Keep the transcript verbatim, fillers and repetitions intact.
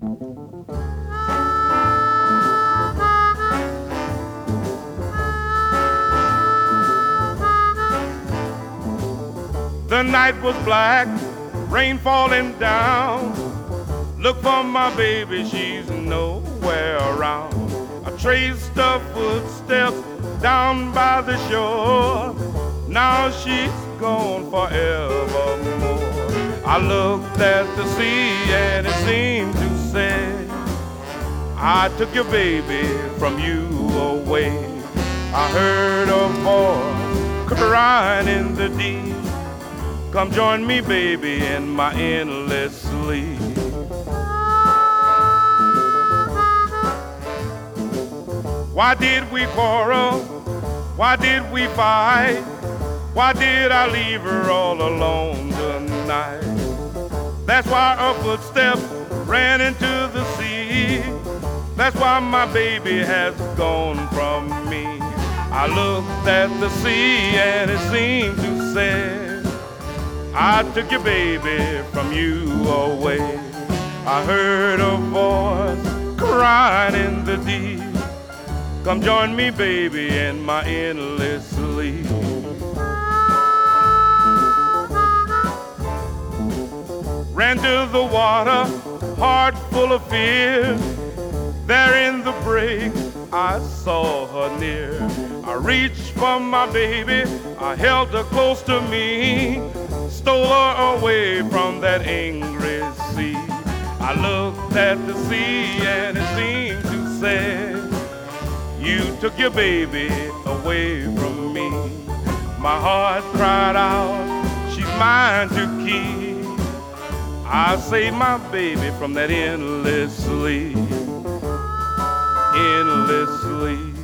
The night was black, rain falling down. Look for my baby, she's nowhere around. I traced her footsteps down by the shore. Now she's gone forevermore. I looked at the sea and it seemed to say, I took your baby from you away. I heard a voice crying in the deep, come join me, baby, in my endless sleep. Why did we quarrel? Why did we fight? Why did I leave her all alone tonight? That's why her footsteps ran into the sea. That's why my baby has gone from me. I looked at the sea and it seemed to say, I took your baby from you away. I heard a voice crying in the deep, come join me, baby, in my endless sleep. Ran to the water, heart full of fear. There in the break, I saw her near. I reached for my baby, I held her close to me, stole her away from that angry sea. I looked at the sea and it seemed to say, you took your baby away from me. My heart cried out, she's mine to keep. I saved my baby from that endless sleep, endless sleep.